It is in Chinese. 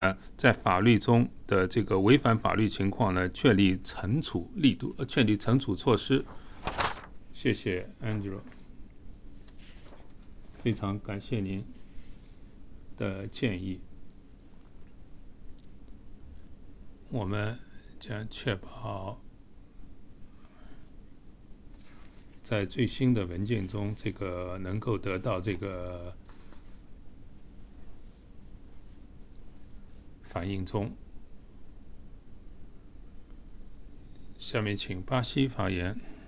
在法律中的这个违反法律情况呢，确立惩处力度，确立惩处措施。谢谢 Angelo， 非常感谢您的建议。我们将确保在最新的文件中，这个能够得到这个反映中。下面请巴西发言。